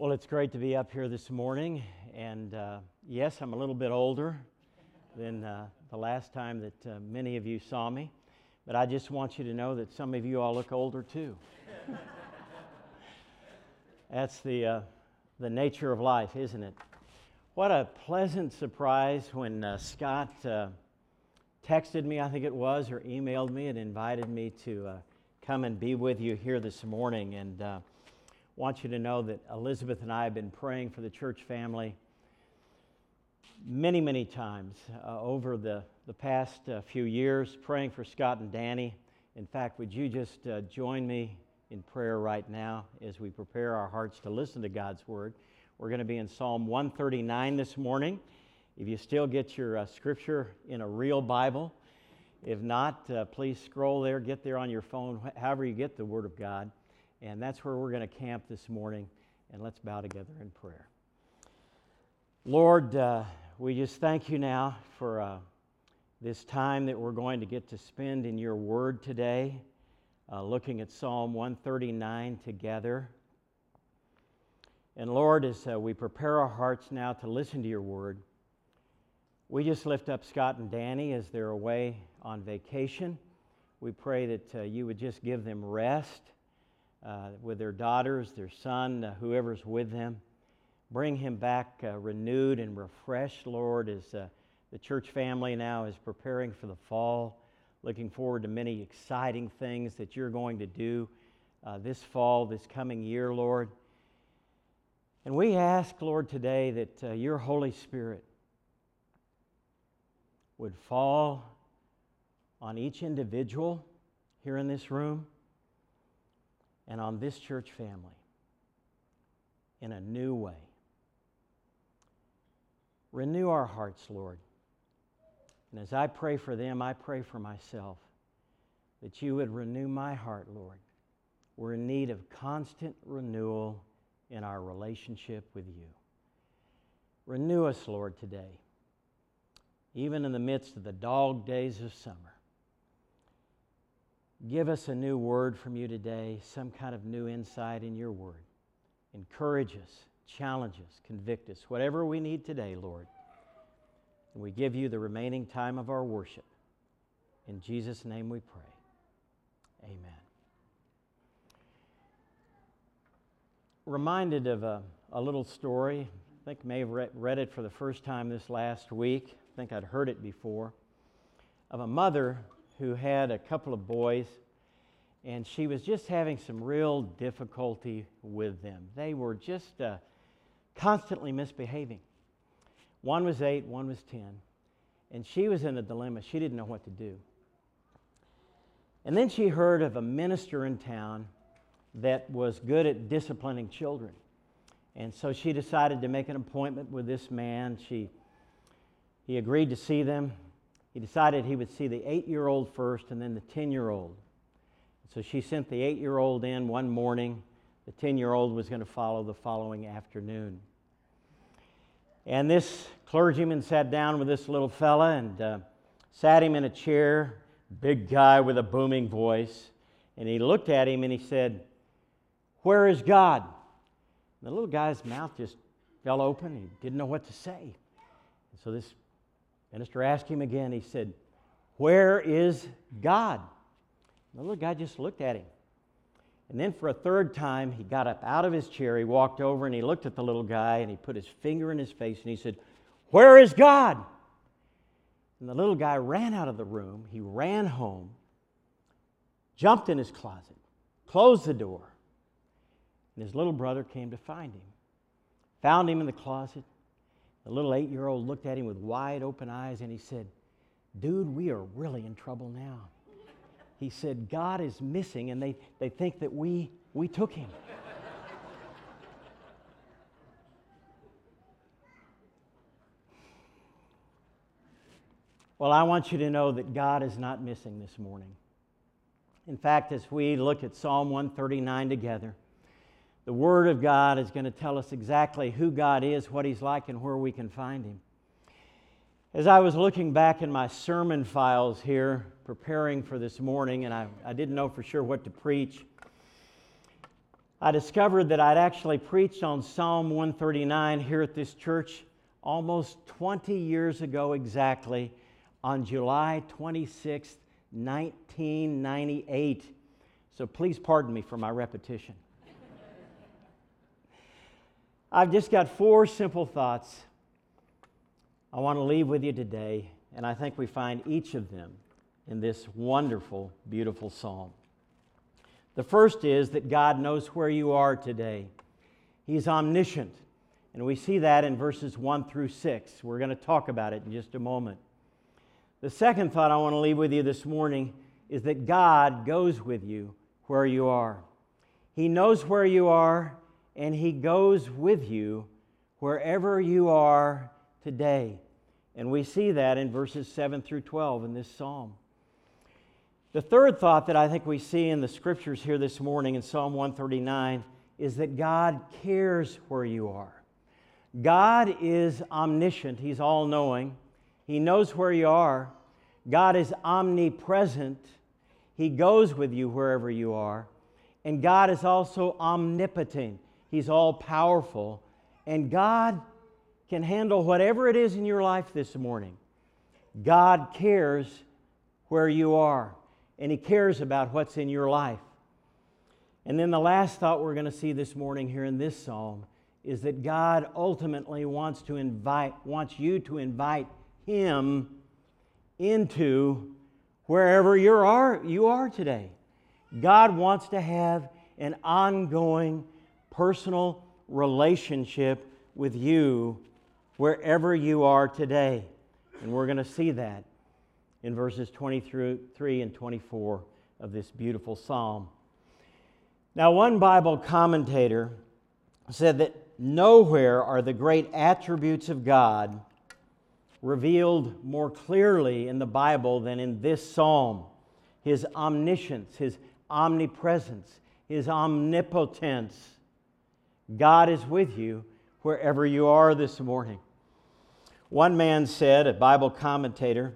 Well, it's great to be up here this morning, and yes, I'm a little bit older than the last time that many of you saw me, but I just want you to know that some of you all look older too. That's the nature of life, isn't it? What a pleasant surprise when Scott texted me, I think it was, or emailed me and invited me to come and be with you here this morning, and want you to know that Elizabeth and I have been praying for the church family many times over the past few years, praying for Scott and Danny. In fact, would you just join me in prayer right now as we prepare our hearts to listen to God's Word? We're going to be in Psalm 139 this morning. If you still get your scripture in a real Bible, if not, please scroll there, get there on your phone, however you get the Word of God. And that's where we're going to camp this morning, and let's bow together in prayer. Lord, we just thank you now for this time that we're going to get to spend in your word today, looking at Psalm 139 together. And Lord, as we prepare our hearts now to listen to your word, we just lift up Scott and Danny as they're away on vacation. We pray that you would just give them rest with their daughters, their son, whoever's with them. Bring him back renewed and refreshed, Lord, as the church family now is preparing for the fall, looking forward to many exciting things that you're going to do this fall, this coming year, Lord. And we ask, Lord, today that your Holy Spirit would fall on each individual here in this room and on this church family in a new way. Renew our hearts, Lord. And as I pray for them, I pray for myself, that you would renew my heart, Lord. We're in need of constant renewal in our relationship with you. Renew us, Lord, today, even in the midst of the dog days of summer. Give us a new word from you today, some kind of new insight in your word. Encourage us, challenge us, convict us, whatever we need today, Lord. And we give you the remaining time of our worship. In Jesus' name we pray. Amen. Reminded of a little story. I think I may have read it for the first time this last week. I think I'd heard it before. Of a mother who had a couple of boys, and she was just having some real difficulty with them. They were just constantly misbehaving. One was 8, one was 10, and she was in a dilemma. She didn't know what to do. And then she heard of a minister in town that was good at disciplining children. And so she decided to make an appointment with this man. He agreed to see them. He decided he would see the 8-year-old first and then the 10-year-old. So she sent the 8-year-old in one morning. The 10-year-old was going to follow the following afternoon. And this clergyman sat down with this little fella and sat him in a chair, big guy with a booming voice. And he looked at him and he said, "Where is God?" And the little guy's mouth just fell open. He didn't know what to say. And so this minister asked him again. He said, "Where is God?" And the little guy just looked at him. And then for a third time, he got up out of his chair. He walked over and he looked at the little guy and he put his finger in his face and he said, "Where is God?" And the little guy ran out of the room. He ran home, jumped in his closet, closed the door. And his little brother came to find him. Found him in the closet. The little 8-year-old looked at him with wide open eyes and he said, "Dude, we are really in trouble now." He said, "God is missing and they think that we took him." Well, I want you to know that God is not missing this morning. In fact, as we look at Psalm 139 together, the Word of God is going to tell us exactly who God is, what He's like, and where we can find Him. As I was looking back in my sermon files here, preparing for this morning, and I didn't know for sure what to preach, I discovered that I'd actually preached on Psalm 139 here at this church almost 20 years ago exactly, on July 26, 1998. So please pardon me for my repetition. I've just got 4 simple thoughts I want to leave with you today, and I think we find each of them in this wonderful, beautiful psalm. The first is that God knows where you are today. He's omniscient, and we see that in verses 1 through 6. We're going to talk about it in just a moment. The second thought I want to leave with you this morning is that God goes with you where you are. He knows where you are, and He goes with you wherever you are today. And we see that in verses 7 through 12 in this psalm. The third thought that I think we see in the Scriptures here this morning in Psalm 139 is that God cares where you are. God is omniscient. He's all-knowing. He knows where you are. God is omnipresent. He goes with you wherever you are. And God is also omnipotent. He's all-powerful. And God can handle whatever it is in your life this morning. God cares where you are. And He cares about what's in your life. And then the last thought we're going to see this morning here in this psalm is that God ultimately wants you to invite Him into wherever you are today. God wants to have an ongoing personal relationship with you wherever you are today. And we're going to see that in verses 23 and 24 of this beautiful psalm. Now, one Bible commentator said that nowhere are the great attributes of God revealed more clearly in the Bible than in this psalm. His omniscience, His omnipresence, His omnipotence. God is with you wherever you are this morning. One man said, a Bible commentator,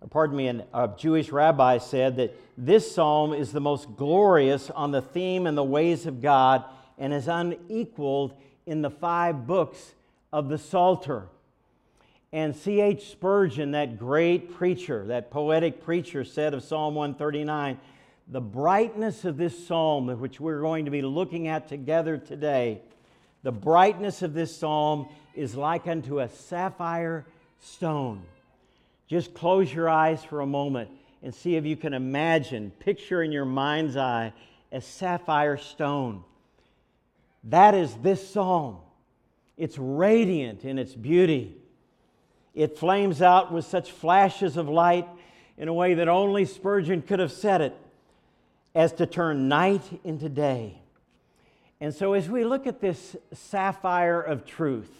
a Jewish rabbi said that this psalm is the most glorious on the theme and the ways of God and is unequaled in the 5 books of the Psalter. And C.H. Spurgeon, that great preacher, that poetic preacher, said of Psalm 139, the brightness of this psalm, which we're going to be looking at together today, the brightness of this psalm is like unto a sapphire stone. Just close your eyes for a moment and see if you can picture in your mind's eye a sapphire stone. That is this psalm. It's radiant in its beauty. It flames out with such flashes of light in a way that only Spurgeon could have said it, as to turn night into day. And so as we look at this sapphire of truth,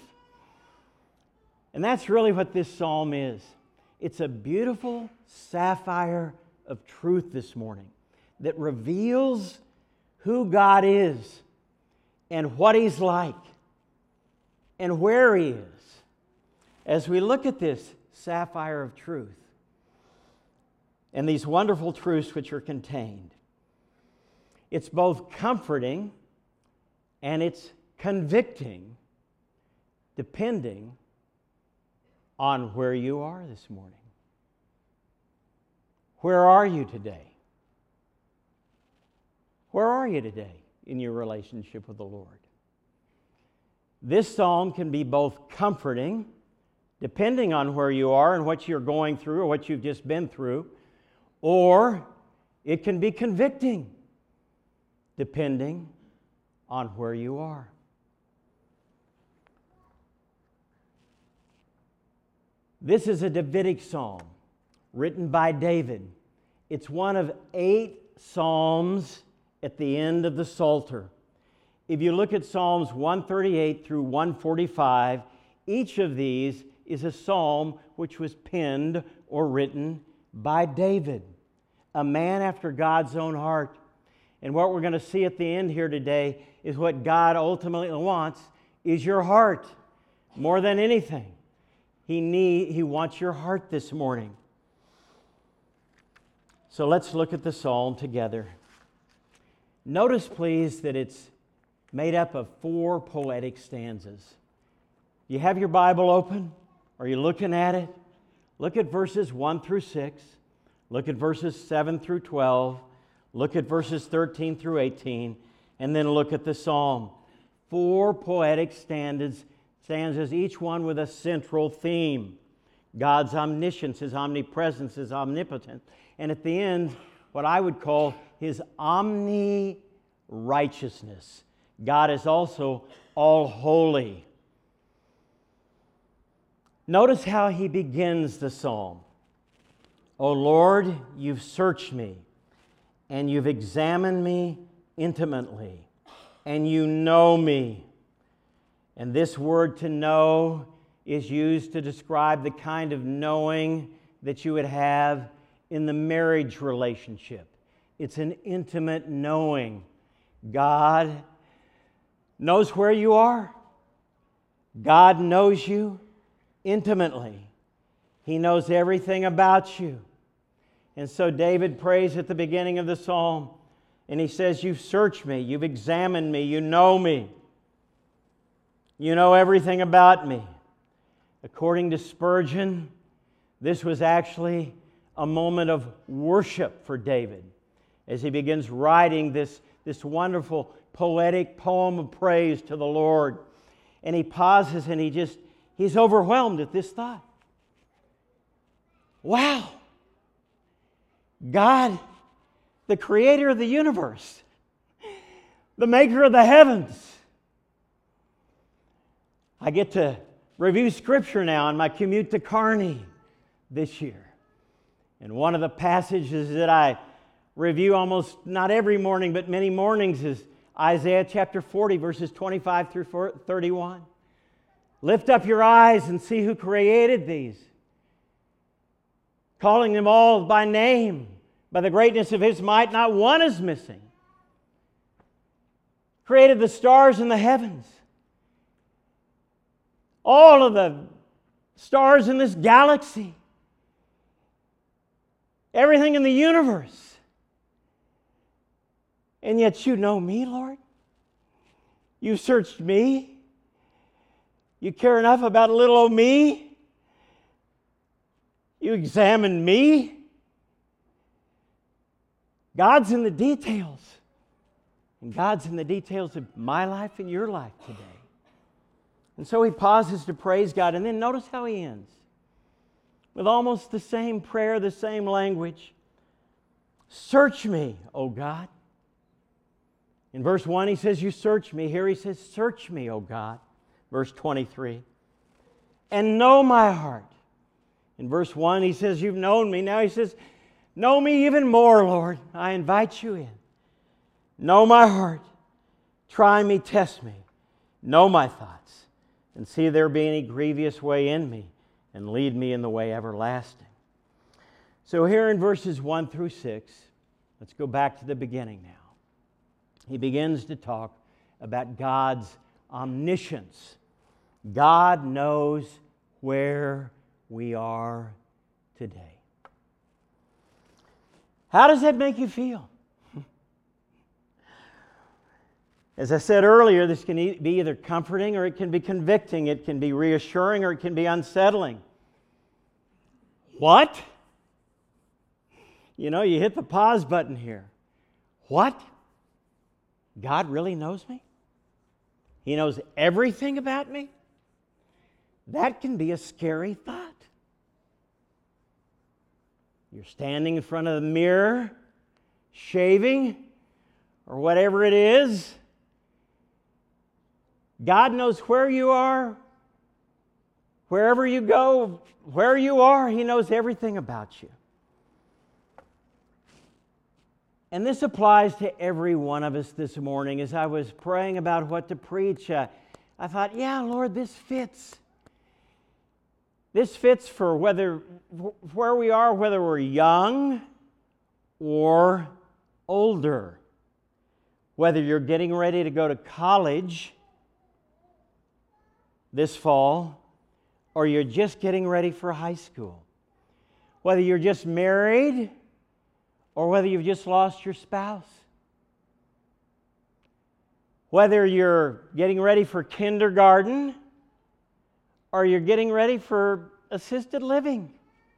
and that's really what this psalm is. It's a beautiful sapphire of truth this morning that reveals who God is and what He's like and where He is. As we look at this sapphire of truth and these wonderful truths which are contained, it's both comforting and it's convicting, depending on where you are this morning. Where are you today? Where are you today in your relationship with the Lord? This psalm can be both comforting, depending on where you are and what you're going through or what you've just been through, or it can be convicting, depending on where you are. This is a Davidic psalm written by David. It's one of 8 psalms at the end of the Psalter. If you look at Psalms 138 through 145, each of these is a psalm which was penned or written by David, a man after God's own heart. And what we're going to see at the end here today is what God ultimately wants is your heart more than anything. He wants your heart this morning. So let's look at the psalm together. Notice, please, that it's made up of 4 poetic stanzas. You have your Bible open? Are you looking at it? Look at verses 1 through 6. Look at verses 7 through 12. Look at verses 13 through 18. And then look at the psalm. 4 poetic stanzas, each one with a central theme. God's omniscience, His omnipresence, His omnipotence. And at the end, what I would call His omni-righteousness. God is also all holy. Notice how he begins the psalm. O Lord, you've searched me, and you've examined me intimately, and you know me. And this word to know is used to describe the kind of knowing that you would have in the marriage relationship. It's an intimate knowing. God knows where you are. God knows you intimately. He knows everything about you. And so David prays at the beginning of the psalm, and he says, you've searched me, you've examined me, you know me. You know everything about me. According to Spurgeon, this was actually a moment of worship for David as he begins writing this wonderful poetic poem of praise to the Lord. And he pauses and he's overwhelmed at this thought. Wow! God, the creator of the universe, the maker of the heavens. I get to review Scripture now on my commute to Kearney this year. And one of the passages that I review almost not every morning, but many mornings is Isaiah chapter 40, verses 25 through 31. Lift up your eyes and see who created these, calling them all by name. By the greatness of His might, not one is missing. Created the stars in the heavens. All of the stars in this galaxy. Everything in the universe. And yet you know me, Lord. You searched me. You care enough about little old me. You examined me. God's in the details. And God's in the details of my life and your life today. And so he pauses to praise God. And then notice how he ends. With almost the same prayer, the same language. Search me, O God. In verse 1 he says, you search me. Here he says, search me, O God. Verse 23. And know my heart. In verse 1 he says, you've known me. Now he says, know me even more, Lord. I invite you in. Know my heart. Try me, test me. Know my thoughts. And see if there be any grievous way in me. And lead me in the way everlasting. So here in verses 1 through 6, let's go back to the beginning now. He begins to talk about God's omniscience. God knows where we are today. How does that make you feel? As I said earlier, this can be either comforting or it can be convicting. It can be reassuring or it can be unsettling. What? You know, you hit the pause button here. What? God really knows me? He knows everything about me? That can be a scary thought. You're standing in front of the mirror, shaving, or whatever it is. God knows where you are, wherever you go, where you are. He knows everything about you. And this applies to every one of us this morning. As I was praying about what to preach, I thought, yeah, Lord, this fits. This fits for where we are, whether we're young or older. Whether you're getting ready to go to college this fall, or you're just getting ready for high school. Whether you're just married, or whether you've just lost your spouse. Whether you're getting ready for kindergarten or you're getting ready for assisted living.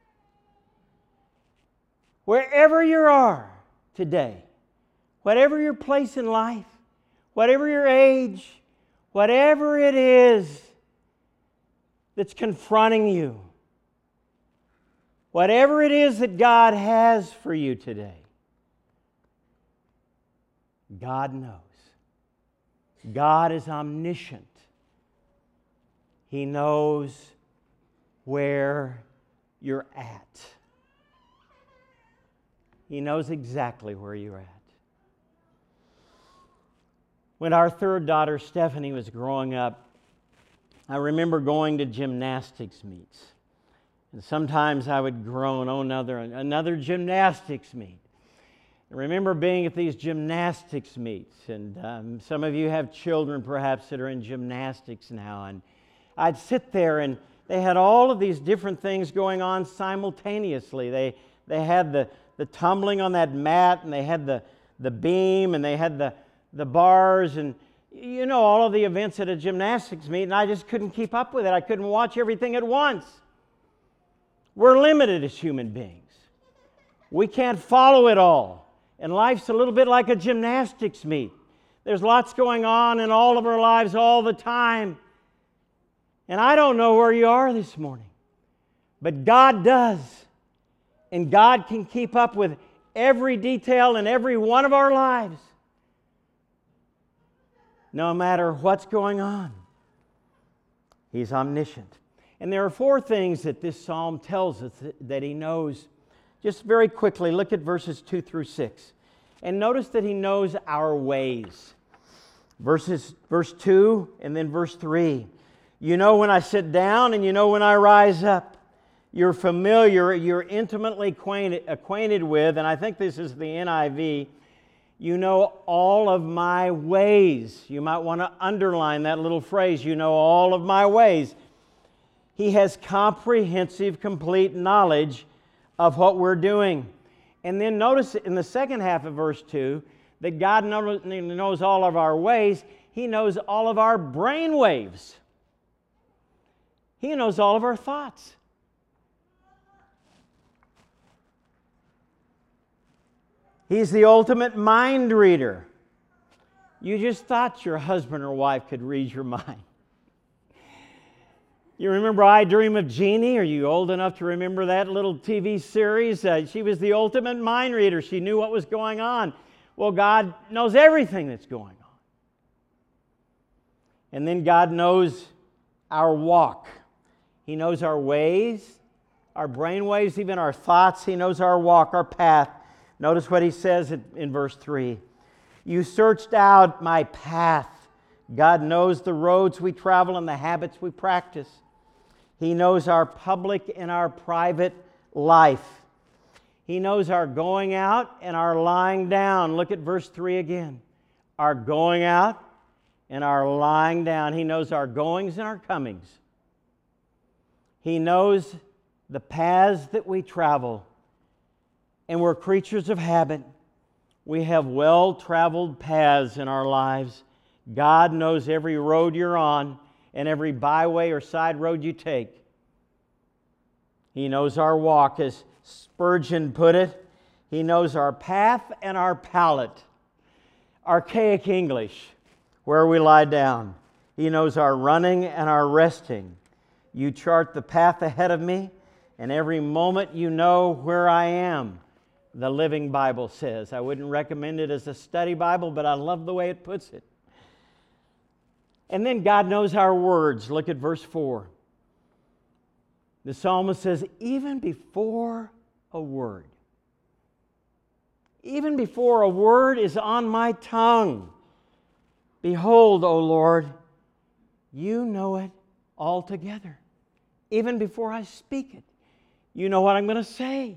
Wherever you are today, whatever your place in life, whatever your age, whatever it is that's confronting you, whatever it is that God has for you today, God knows. God is omniscient. He knows where you're at. He knows exactly where you're at. When our third daughter, Stephanie, was growing up, I remember going to gymnastics meets. And sometimes I would groan, oh, another gymnastics meet. I remember being at these gymnastics meets, and some of you have children perhaps that are in gymnastics now, and I'd sit there and they had all of these different things going on simultaneously. They had the tumbling on that mat, and they had the beam, and they had the bars, and you know all of the events at a gymnastics meet, and I just couldn't keep up with it. I couldn't watch everything at once. We're limited as human beings. We can't follow it all. And life's a little bit like a gymnastics meet. There's lots going on in all of our lives all the time. And I don't know where you are this morning, but God does. And God can keep up with every detail in every one of our lives, no matter what's going on. He's omniscient. And there are 4 things that this psalm tells us that He knows. Just very quickly, look at verses 2 through 6. And notice that He knows our ways. Verse 2 and then verse 3. You know when I sit down and you know when I rise up. You're familiar, you're intimately acquainted with, and I think this is the NIV, you know all of my ways. You might want to underline that little phrase, you know all of my ways. He has comprehensive, complete knowledge of what we're doing. And then notice in the second half of verse 2 that God knows all of our ways. He knows all of our brain waves. He knows all of our thoughts. He's the ultimate mind reader. You just thought your husband or wife could read your mind. You remember I Dream of Jeannie? Are you old enough to remember that little TV series? She was the ultimate mind reader. She knew what was going on. Well, God knows everything that's going on. And then God knows our walk. He knows our ways, our brain waves, even our thoughts. He knows our walk, our path. Notice what He says in verse 3. You searched out my path. God knows the roads we travel and the habits we practice. He knows our public and our private life. He knows our going out and our lying down. Look at verse 3 again. Our going out and our lying down. He knows our goings and our comings. He knows the paths that we travel. And we're creatures of habit. We have well-traveled paths in our lives. God knows every road you're on and every byway or side road you take. He knows our walk, as Spurgeon put it. He knows our path and our palate. Archaic English, where we lie down. He knows our running and our resting. You chart the path ahead of me, and every moment you know where I am. The Living Bible says. I wouldn't recommend it as a study Bible, but I love the way it puts it. And then God knows our words. Look at verse 4. The psalmist says, even before a word is on my tongue, behold, O Lord, you know it altogether. Even before I speak it, you know what I'm going to say.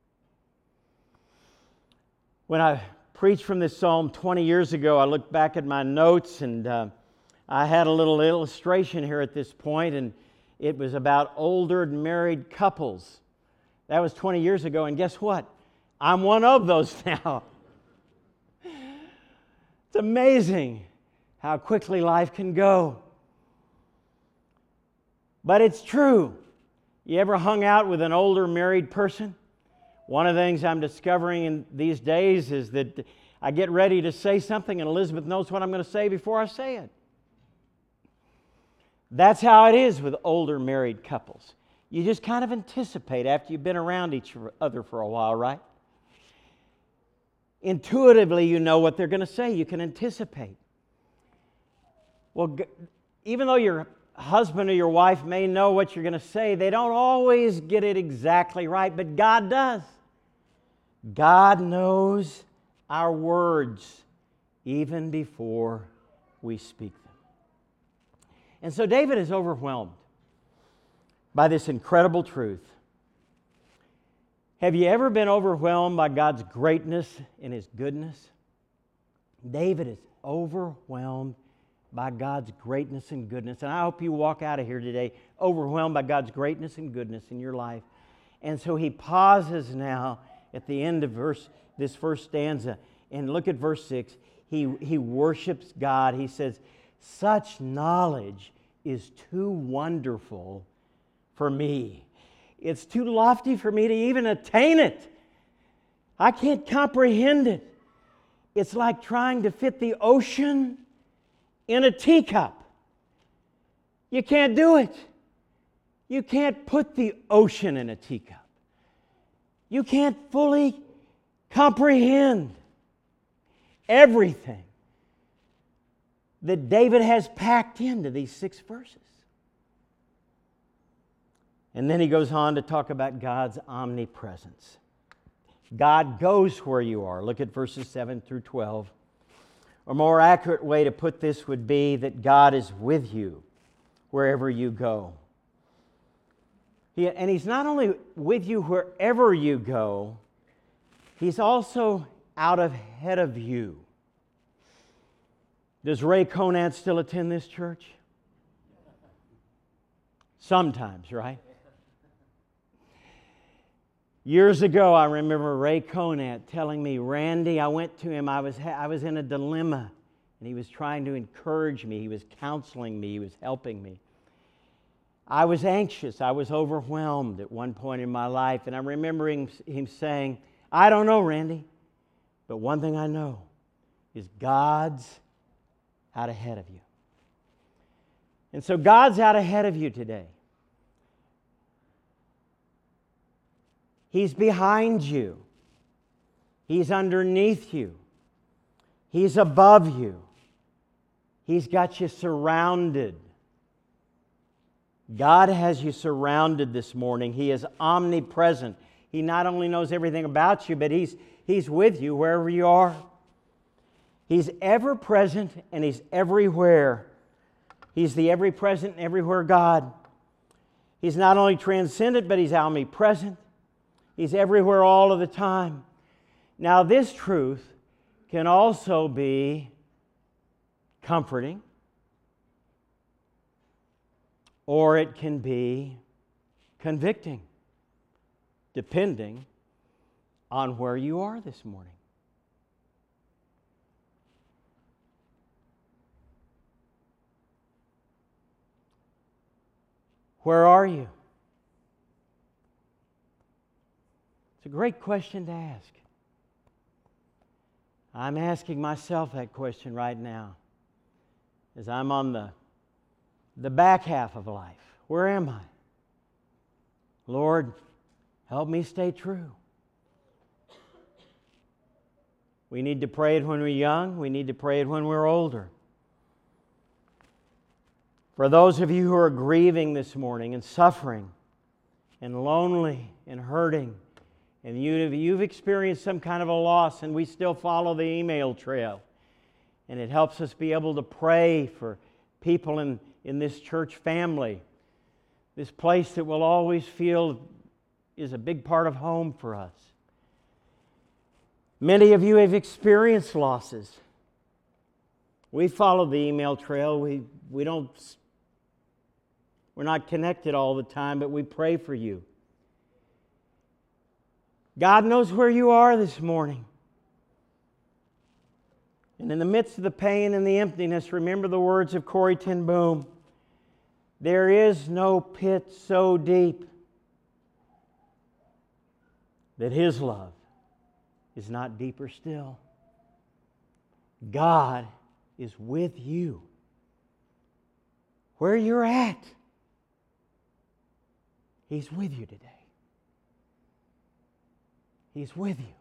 When I preached from this psalm 20 years ago, I looked back at my notes, and I had a little illustration here at this point, and it was about older married couples. That was 20 years ago, and guess what? I'm one of those now. It's amazing how quickly life can go. But it's true. You ever hung out with an older married person? One of the things I'm discovering in these days is that I get ready to say something and Elizabeth knows what I'm going to say before I say it. That's how it is with older married couples. You just kind of anticipate after you've been around each other for a while, right? Intuitively, you know what they're going to say. You can anticipate. Well, even though your husband or your wife may know what you're going to say, they don't always get it exactly right, but God does. God knows our words even before we speak them. And so David is overwhelmed by this incredible truth. Have you ever been overwhelmed by God's greatness and His goodness? David is overwhelmed by God's greatness and goodness. And I hope you walk out of here today overwhelmed by God's greatness and goodness in your life. And so he pauses now at the end of this first stanza. And look at verse 6. He worships God. He says, "Such knowledge is too wonderful for me. It's too lofty for me to even attain it. I can't comprehend it. It's like trying to fit the ocean in a teacup. You can't do it. You can't put the ocean in a teacup. You can't fully comprehend everything that David has packed into these 6 verses. And then he goes on to talk about God's omnipresence. God goes where you are. Look at verses 7 through 12. A more accurate way to put this would be that God is with you wherever you go. And He's not only with you wherever you go, He's also out ahead of you. Does Ray Conant still attend this church? Sometimes, right? Years ago, I remember Ray Conant telling me, "Randy," I went to him, I was in a dilemma, and he was trying to encourage me, he was counseling me, he was helping me. I was anxious, I was overwhelmed at one point in my life, and I'm remembering him saying, "I don't know, Randy, but one thing I know is God's out ahead of you." And so God's out ahead of you today. He's behind you. He's underneath you. He's above you. He's got you surrounded. God has you surrounded this morning. He is omnipresent. He not only knows everything about you, but He's with you wherever you are. He's ever present and He's everywhere. He's the ever-present and everywhere God. He's not only transcendent, but He's omnipresent. He's everywhere all of the time. Now, this truth can also be comforting, or it can be convicting, depending on where you are this morning. Where are you? It's a great question to ask. I'm asking myself that question right now as I'm on the back half of life. Where am I? Lord, help me stay true. We need to pray it when we're young. We need to pray it when we're older. For those of you who are grieving this morning and suffering and lonely and hurting, and you've experienced some kind of a loss, and we still follow the email trail, and it helps us be able to pray for people in this church family, this place that we'll always feel is a big part of home for us. Many of you have experienced losses. We follow the email trail. We're not connected all the time, but we pray for you. God knows where you are this morning. And in the midst of the pain and the emptiness, remember the words of Corrie ten Boom. There is no pit so deep that His love is not deeper still. God is with you where you're at. He's with you today. He's with you.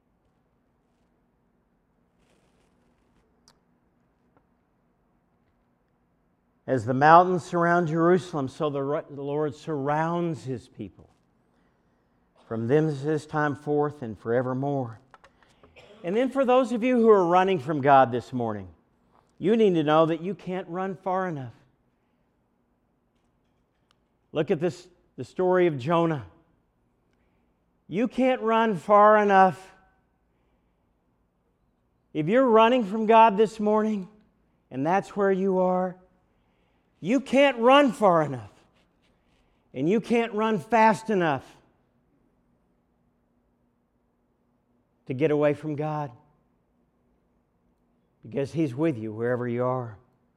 As the mountains surround Jerusalem, so the Lord surrounds His people from this time forth and forevermore. And then for those of you who are running from God this morning, you need to know that you can't run far enough. Look at the story of Jonah. You can't run far enough. If you're running from God this morning, and that's where you are, you can't run far enough. And you can't run fast enough to get away from God. Because He's with you wherever you are.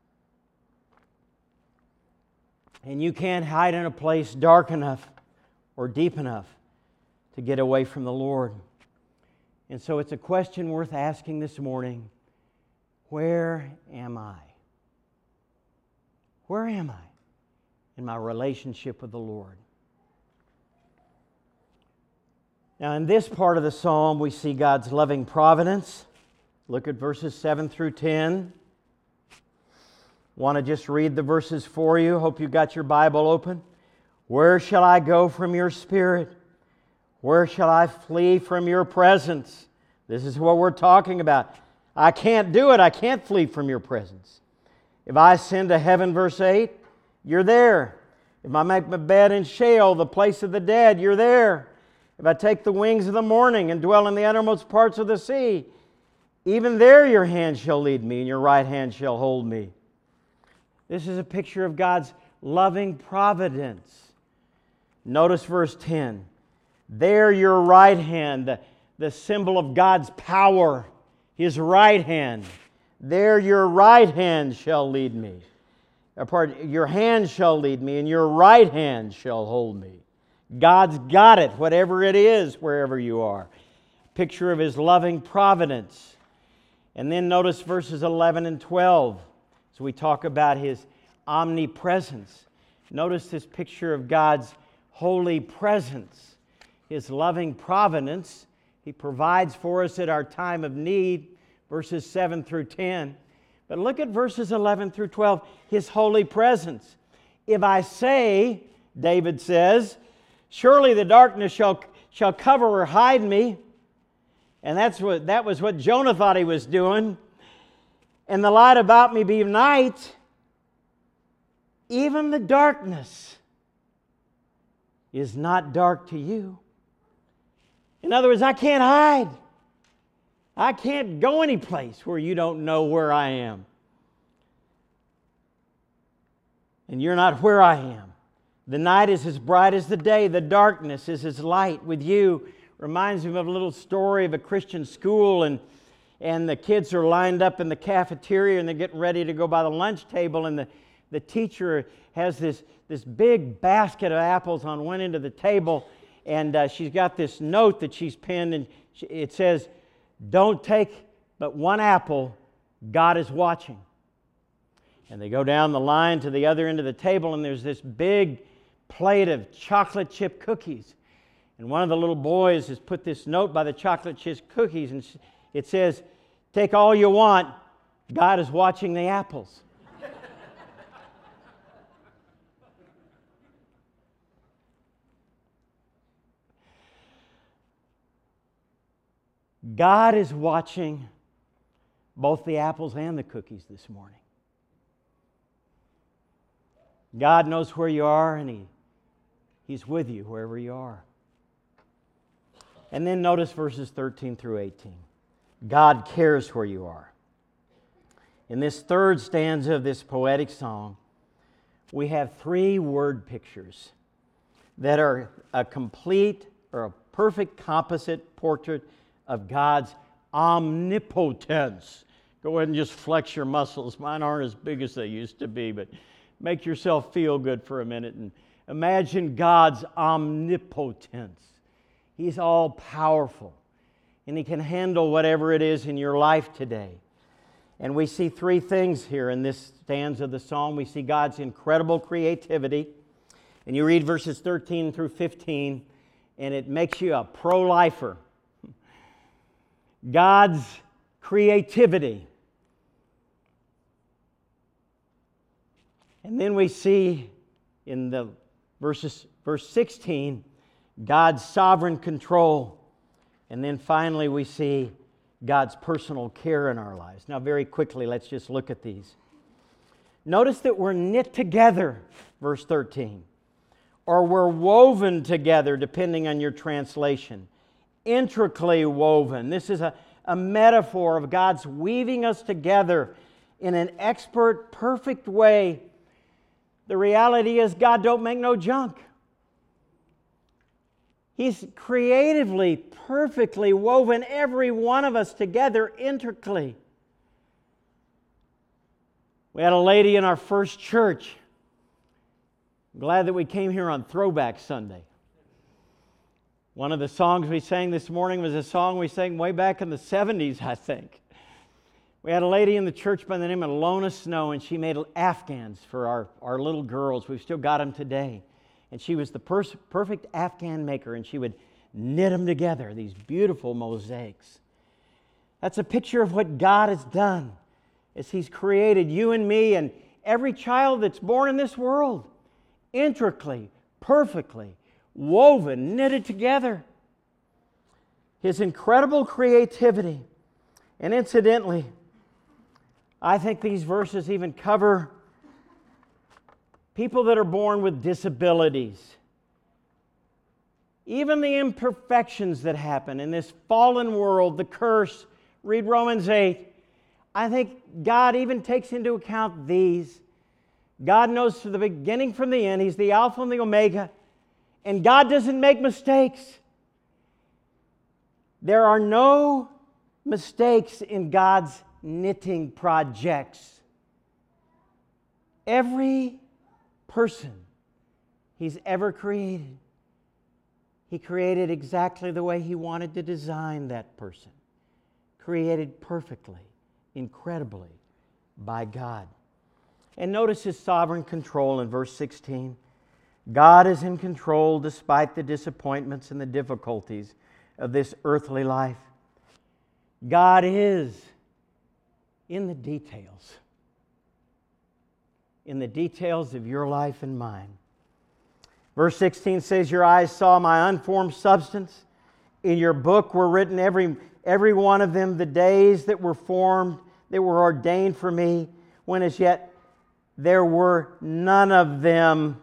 And you can't hide in a place dark enough or deep enough to get away from the Lord. And so it's a question worth asking this morning. Where am I? Where am I in my relationship with the Lord? Now, in this part of the psalm, we see God's loving providence. Look at verses 7 through 10. Want to just read the verses for you? Hope you got your Bible open. Where shall I go from your Spirit? Where shall I flee from your presence? This is what we're talking about. I can't do it. I can't flee from your presence. If I ascend to heaven, verse 8, you're there. If I make my bed in Sheol, the place of the dead, you're there. If I take the wings of the morning and dwell in the uttermost parts of the sea, even there your hand shall lead me, and your right hand shall hold me. This is a picture of God's loving providence. Notice verse 10. There your right hand, the symbol of God's power, His right hand. There your right hand shall lead me. Your hand shall lead me, and your right hand shall hold me. God's got it, whatever it is, wherever you are. Picture of His loving providence. And then notice verses 11 and 12 as we talk about His omnipresence. Notice this picture of God's holy presence, His loving providence. He provides for us at our time of need, verses 7 through 10. But look at verses 11 through 12, His holy presence. If I say, David says, surely the darkness shall cover or hide me. And that was what Jonah thought he was doing. And the light about me be night. Even the darkness is not dark to you. In other words, I can't hide. I can't go any place where you don't know where I am. And you're not where I am. The night is as bright as the day. The darkness is as light with you. Reminds me of a little story of a Christian school, and the kids are lined up in the cafeteria and they're getting ready to go by the lunch table, and the teacher has this big basket of apples on one end of the table, and she's got this note that she's penned, and it says, "Don't take but one apple, God is watching." And they go down the line to the other end of the table, and there's this big plate of chocolate chip cookies. And one of the little boys has put this note by the chocolate chip cookies, and it says, "Take all you want, God is watching the apples." God is watching both the apples and the cookies this morning. God knows where you are, and He's with you wherever you are. And then notice verses 13 through 18. God cares where you are. In this third stanza of this poetic song, we have 3 word pictures that are a complete or a perfect composite portrait of God's omnipotence. Go ahead and just flex your muscles. Mine aren't as big as they used to be, but make yourself feel good for a minute and imagine God's omnipotence. He's all powerful, and He can handle whatever it is in your life today. And we see three things here in this stanza of the psalm. We see God's incredible creativity. And you read verses 13 through 15, and it makes you a pro-lifer. God's creativity. And then we see in the verse 16, God's sovereign control. And then finally we see God's personal care in our lives. Now very quickly, let's just look at these. Notice that we're knit together, verse 13. Or we're woven together, depending on your translation. Intricately woven. This is a metaphor of God's weaving us together in an expert, perfect way. The reality is God don't make no junk. He's creatively, perfectly woven every one of us together intricately. We had a lady in our first church. I'm glad that we came here on Throwback Sunday. One of the songs we sang this morning was a song we sang way back in the 70s, I think. We had a lady in the church by the name of Lona Snow, and she made Afghans for our little girls. We've still got them today. And she was the perfect Afghan maker, and she would knit them together, these beautiful mosaics. That's a picture of what God has done as He's created you and me and every child that's born in this world. Intricately, perfectly, woven, knitted together. His incredible creativity. And incidentally, I think these verses even cover people that are born with disabilities. Even the imperfections that happen in this fallen world, the curse, read Romans 8. I think God even takes into account these. God knows from the beginning from the end. He's the Alpha and the Omega. And God doesn't make mistakes. There are no mistakes in God's knitting projects. Every person He's ever created, He created exactly the way He wanted to design that person. Created perfectly, incredibly by God. And notice His sovereign control in verse 16. God is in control despite the disappointments and the difficulties of this earthly life. God is in the details. In the details of your life and mine. Verse 16 says, your eyes saw my unformed substance. In your book were written every one of them, the days that were formed, that were ordained for me, when as yet there were none of them.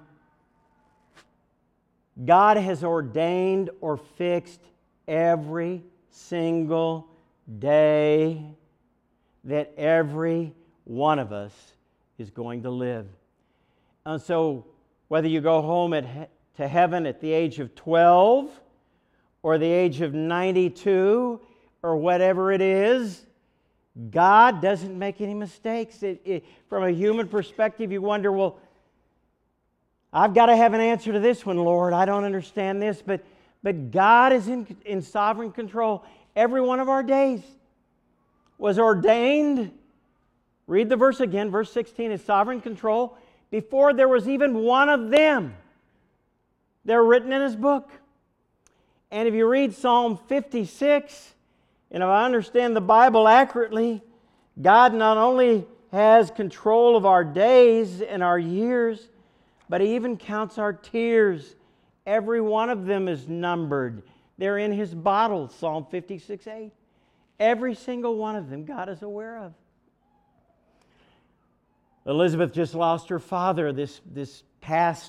God has ordained or fixed every single day that every one of us is going to live. And so whether you go home to heaven at the age of 12 or the age of 92 or whatever it is, God doesn't make any mistakes. From a human perspective, you wonder, well, I've got to have an answer to this one, Lord. I don't understand this, but God is in sovereign control. Every one of our days was ordained. Read the verse again, verse 16, is sovereign control. Before there was even one of them, they're written in His book. And if you read Psalm 56, and if I understand the Bible accurately, God not only has control of our days and our years, but He even counts our tears. Every one of them is numbered. They're in His bottle, Psalm 56:8. Every single one of them God is aware of. Elizabeth just lost her father this past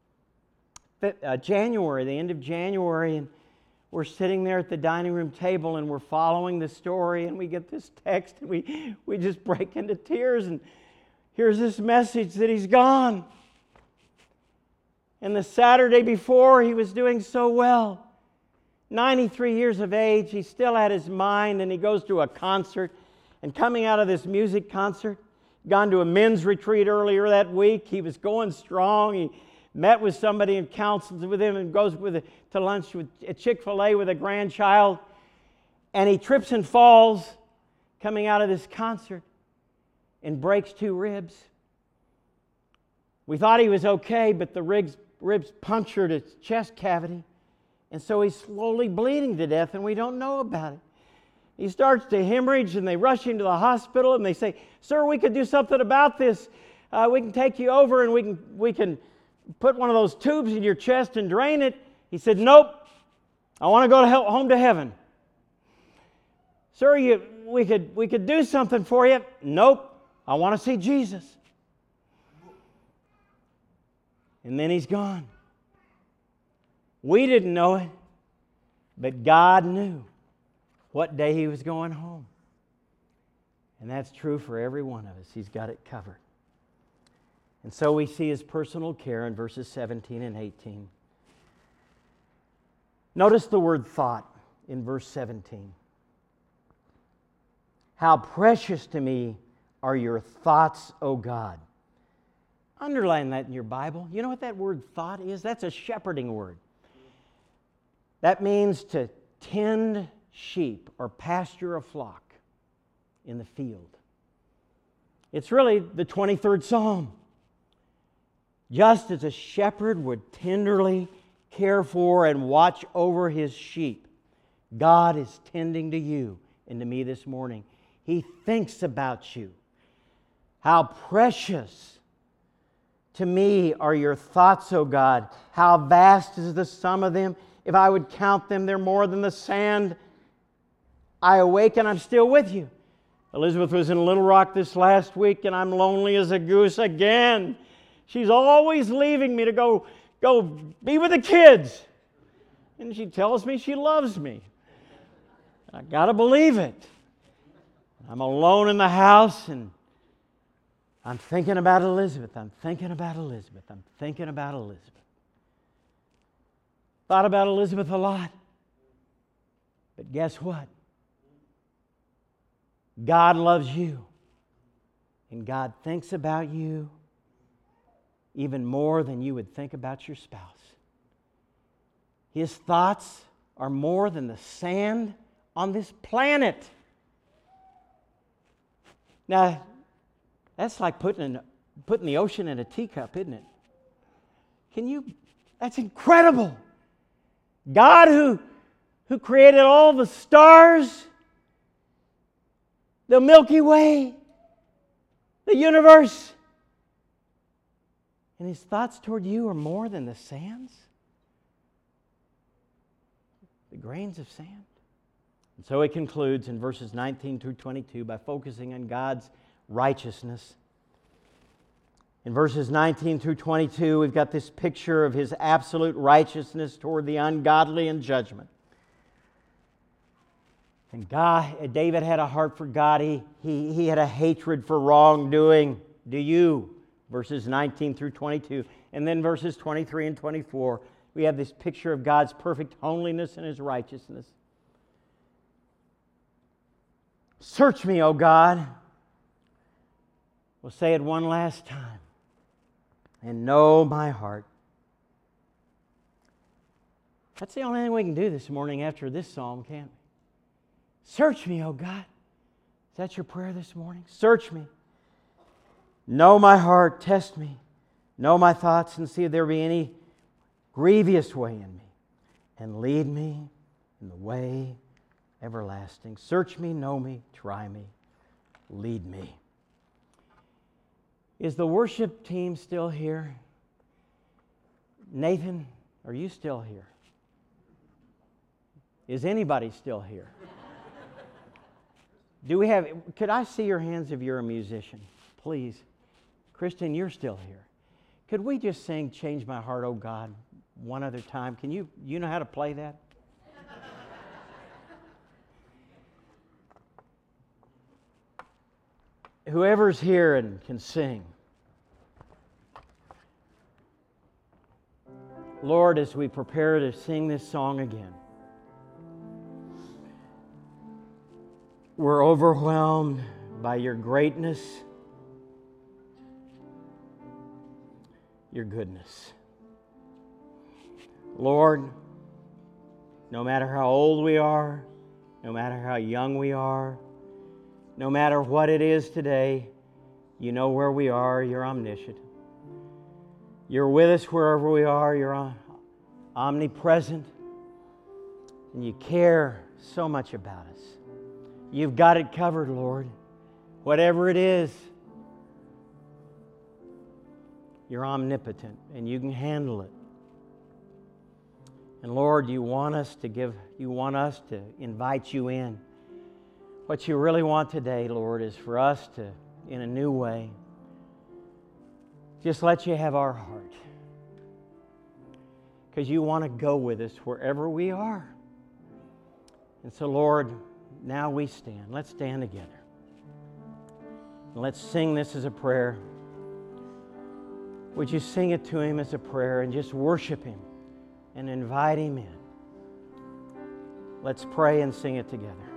January, the end of January, and we're sitting there at the dining room table and we're following the story, and we get this text and we just break into tears, and here's this message that he's gone. And the Saturday before, he was doing so well. 93 years of age, he still had his mind, and he goes to a concert, And coming out of this music concert, gone to a men's retreat earlier that week. He was going strong. He met with somebody and counsels with him and goes to lunch at Chick-fil-A with a grandchild. And he trips and falls coming out of this concert and breaks 2 ribs. We thought he was okay, but the ribs punctured his chest cavity. And so he's slowly bleeding to death, and we don't know about it. He starts to hemorrhage, and they rush him to the hospital, and they say, "Sir, we could do something about this. We can take you over, and we can put one of those tubes in your chest and drain it." He said, "Nope, I want to go home to heaven." "Sir, we could do something for you." "Nope, I want to see Jesus." And then he's gone. We didn't know it, but God knew what day he was going home. And that's true for every one of us. He's got it covered. And so we see his personal care in verses 17 and 18. Notice the word thought in verse 17. "How precious to me are your thoughts, O God." Underline that in your Bible. You know what that word thought is? That's a shepherding word. That means to tend sheep or pasture a flock in the field. It's really the 23rd Psalm. Just as a shepherd would tenderly care for and watch over his sheep, God is tending to you and to me this morning. He thinks about you. How precious to me are your thoughts, O God. How vast is the sum of them. If I would count them, they're more than the sand. I awake and I'm still with you. Elizabeth was in Little Rock this last week, and I'm lonely as a goose again. She's always leaving me to go be with the kids. And she tells me she loves me. I got to believe it. I'm alone in the house, and I'm thinking about Elizabeth. I'm thinking about Elizabeth. I'm thinking about Elizabeth. Thought about Elizabeth a lot. But guess what? God loves you. And God thinks about you even more than you would think about your spouse. His thoughts are more than the sand on this planet. Now, that's like putting the ocean in a teacup, isn't it? That's incredible. God who created all the stars, the Milky Way, the universe, and His thoughts toward you are more than the sands, the grains of sand. And so He concludes in verses 19 through 22 by focusing on God's righteousness. In verses 19 through 22, we've got this picture of His absolute righteousness toward the ungodly in judgment. And David had a heart for God. He had a hatred for wrongdoing. Do you? Verses 19 through 22. And then verses 23 and 24, we have this picture of God's perfect holiness and His righteousness. Search me, O God. We'll say it one last time. And know my heart. That's the only thing we can do this morning after this psalm, can't we? Search me, O God. Is that your prayer this morning? Search me. Know my heart. Test me. Know my thoughts and see if there be any grievous way in me. And lead me in the way everlasting. Search me, know me, try me, lead me. Is the worship team still here? Nathan, are you still here? Is anybody still here? Could I see your hands if you're a musician? Please. Kristen, you're still here. Could we just sing Change My Heart, O God, one other time? You know how to play that? Whoever's here and can sing. Lord, as we prepare to sing this song again, We're overwhelmed by your greatness, your goodness. Lord, no matter how old we are, no matter how young we are, no matter what it is today, you know where we are. You're omniscient. You're with us wherever we are. You're omnipresent. And you care so much about us. You've got it covered, Lord. Whatever it is, you're omnipotent and you can handle it. And Lord, you want us to invite you in. What you really want today, Lord, is for us to, in a new way, just let you have our heart. Because you want to go with us wherever we are. And so, Lord, now we stand. Let's stand together. And let's sing this as a prayer. Would you sing it to Him as a prayer and just worship Him and invite Him in? Let's pray and sing it together.